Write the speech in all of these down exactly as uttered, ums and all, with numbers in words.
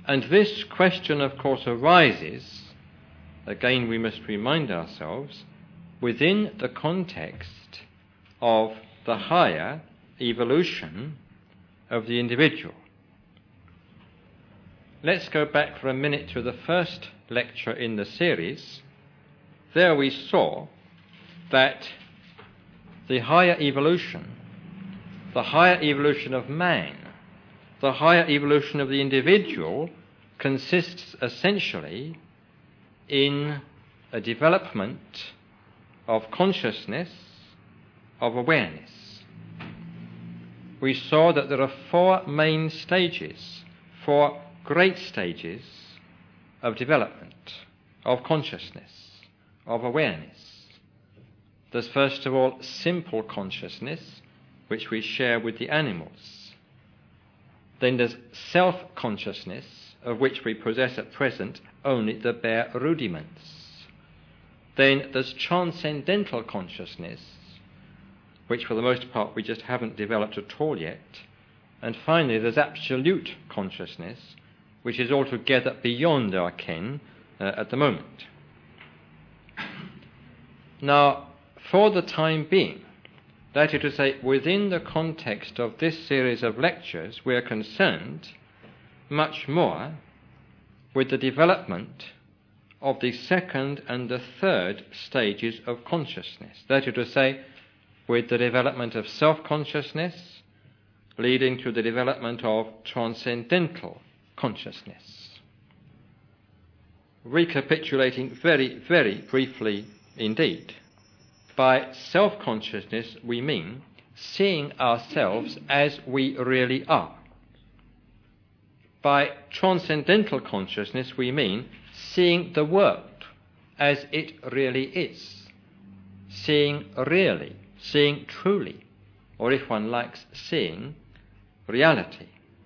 And this question, of course, arises, again we must remind ourselves, within the context of the higher evolution of the individual. Let's go back for a minute to the first lecture in the series. There we saw that the higher evolution, the higher evolution of man, the higher evolution of the individual consists essentially in a development of consciousness, of awareness. We saw that there are four main stages, four great stages of development, of consciousness, of awareness. There's first of all simple consciousness, which we share with the animals. Then there's self-consciousness, of which we possess at present only the bare rudiments. Then there's transcendental consciousness, which for the most part we just haven't developed at all yet. And finally there's absolute consciousness, which is altogether beyond our ken uh, at the moment. Now, for the time being, that is to say, within the context of this series of lectures, we are concerned much more with the development of the second and the third stages of consciousness. That is to say, with the development of self-consciousness, leading to the development of transcendental consciousness. Recapitulating very, very briefly indeed, by self-consciousness we mean seeing ourselves as we really are. By transcendental consciousness we mean seeing the world as it really is, seeing really, seeing truly, or if one likes, seeing reality.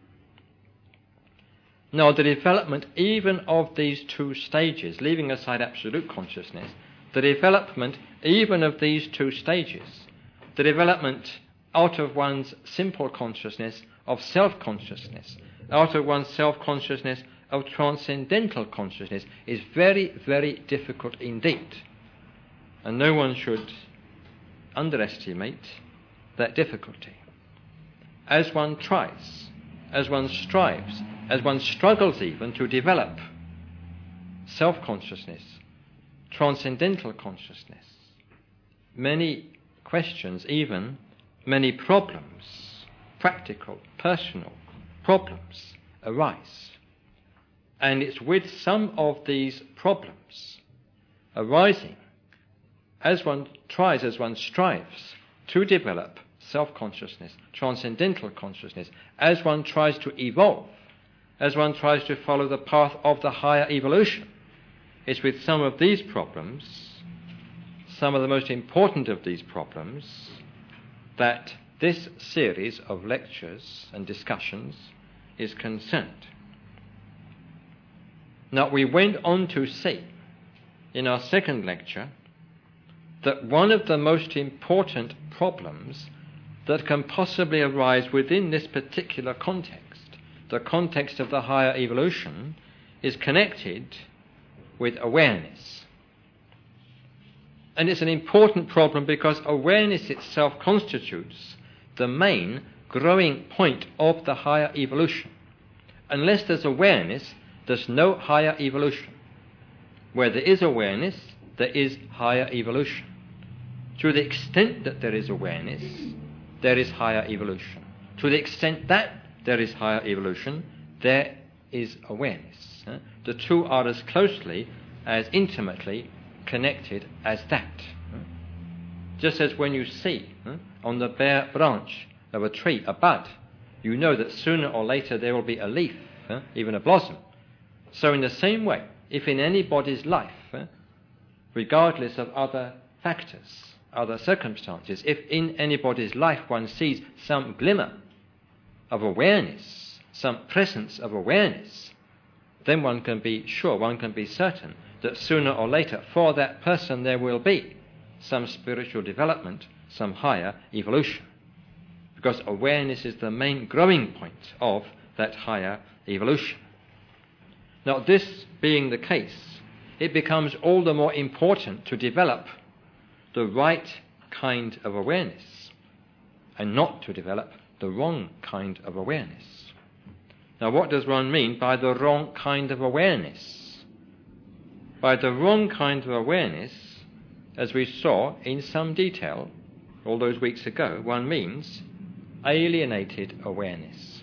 Now, the development even of these two stages, leaving aside absolute consciousness, the development even of these two stages, the development out of one's simple consciousness of self-consciousness, out of one's self-consciousness of transcendental consciousness, is very, very difficult indeed. And no one should underestimate that difficulty. As one tries, as one strives, as one struggles even to develop self-consciousness, transcendental consciousness, many questions, even many problems, practical, personal problems arise. And it's with some of these problems arising, as one tries, as one strives to develop self-consciousness, transcendental consciousness, as one tries to evolve, as one tries to follow the path of the higher evolution, it's with some of these problems, some of the most important of these problems, that this series of lectures and discussions is concerned. Now, we went on to see in our second lecture that one of the most important problems that can possibly arise within this particular context, the context of the higher evolution, is connected with awareness. And it's an important problem because awareness itself constitutes the main growing point of the higher evolution. Unless there's awareness, there's no higher evolution. Where there is awareness, there is higher evolution. To the extent that there is awareness, there is higher evolution. To the extent that there is higher evolution, there is awareness. The two are as closely, as intimately connected as that. Just as when you see on the bare branch of a tree a bud, you know that sooner or later there will be a leaf, even a blossom. So in the same way, if in anybody's life, regardless of other factors, other circumstances, if in anybody's life one sees some glimmer of awareness, some presence of awareness, then one can be sure, one can be certain that sooner or later for that person there will be some spiritual development, some higher evolution. Because awareness is the main growing point of that higher evolution. Now, this being the case, it becomes all the more important to develop the right kind of awareness and not to develop the wrong kind of awareness. Now, what does one mean by the wrong kind of awareness? By the wrong kind of awareness, as we saw in some detail all those weeks ago, one means alienated awareness.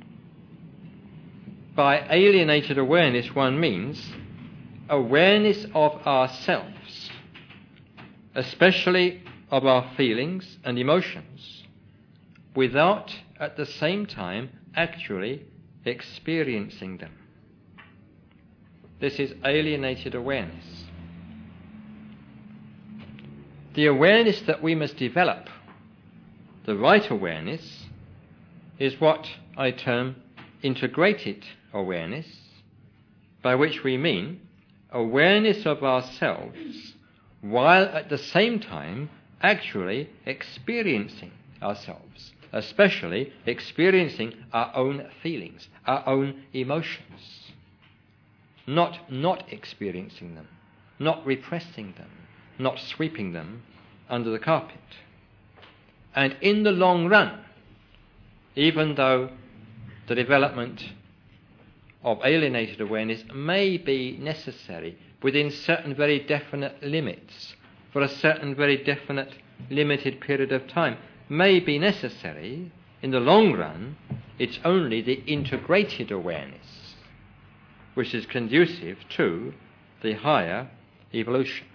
By alienated awareness, one means awareness of ourselves, especially of our feelings and emotions, without at the same time actually experiencing them. This is alienated awareness. The awareness that we must develop, the right awareness, is what I term integrated awareness, by which we mean awareness of ourselves while at the same time actually experiencing ourselves, especially experiencing our own feelings, our own emotions, not not experiencing them, not repressing them, not sweeping them under the carpet. And in the long run, even though the development of alienated awareness may be necessary within certain very definite limits, for a certain very definite limited period of time, may be necessary, in the long run, it's only the integrated awareness which is conducive to the higher evolution.